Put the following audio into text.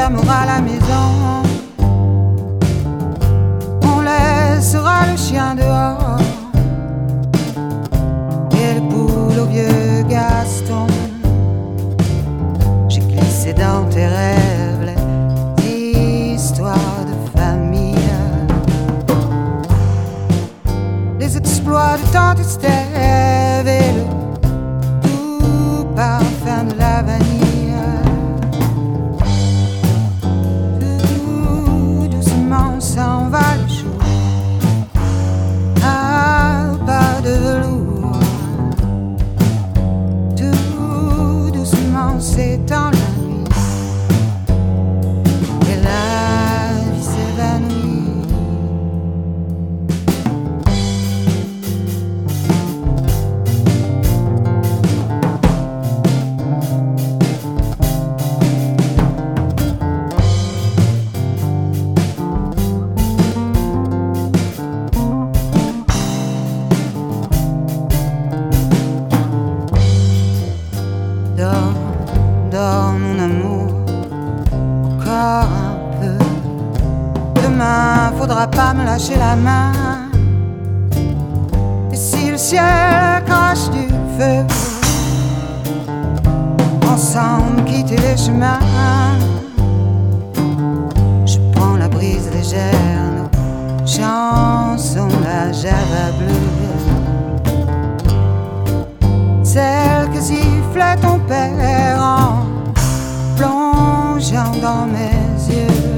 fermera la maison. On laissera le chien dehors et le poule au vieux Gaston. J'ai glissé dans tes rêves les histoires de famille, les exploits de tante Estève et le doux parfum de la vanille. Tout doucement s'en va le jour, à pas de velours. Tout doucement s'étend la nuit et la vie s'évanouit. Dors mon amour, encore un peu. Demain faudra pas me lâcher la main. Et si le ciel crache du feu, ensemble quitter les chemins. Je prends la brise légère, nos chansons, la java bleue, celle que sifflait ton père en plongeant dans mes yeux.